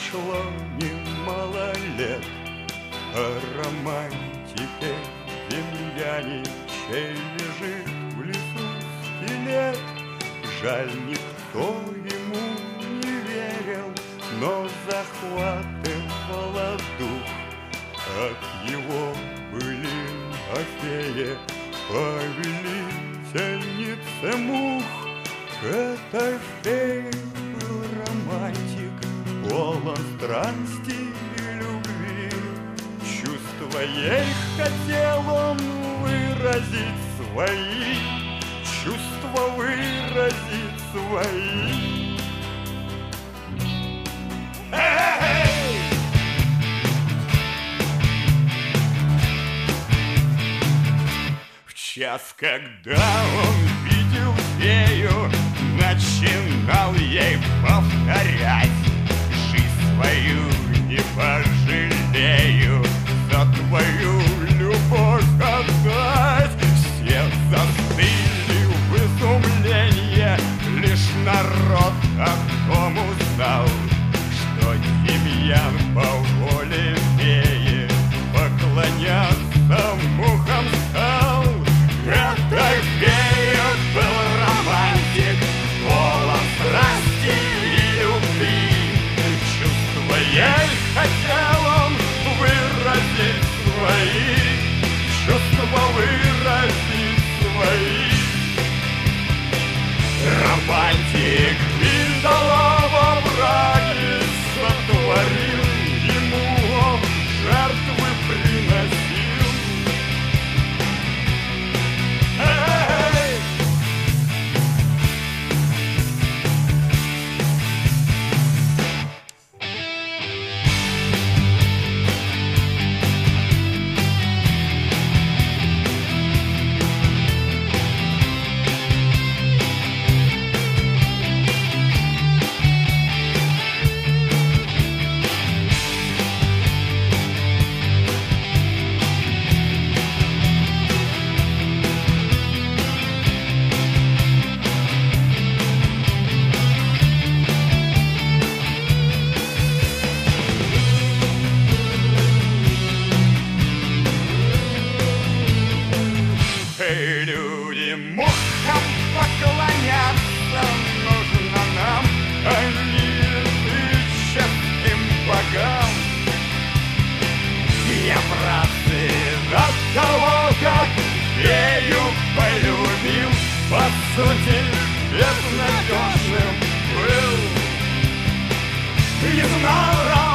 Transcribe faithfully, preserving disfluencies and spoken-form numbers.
прошло немало лет, о романтике земляне, чей лежит в лесу скелет. Жаль, никто ему не верил, но захватывало дух от его былин о фее, повелительнице мух. Это фей был романтик, полон страсти и любви. Чувства ей хотел он выразить свои, чувства выразить свои. Эй! В час, когда он видел фею, начинал ей повторять: жизнь свою не пожалею, за твою любовь отдать. Все застыли в изумлении, лишь народ о том узнал, что Демьян по воле феи поклоняться мухам стал. Этой феей был романтик, полон страсти и любви. Чувства ей хотел он выразить свои, чувства выразить свои. Романтик Миндалова враги сотворил, ему он жертвы приносил. Эй! Эй, люди, мухам поклоняться нужно нам, они честным богам. Я братцы от того, как фею полюбил, по сути безнадежным был. Не знал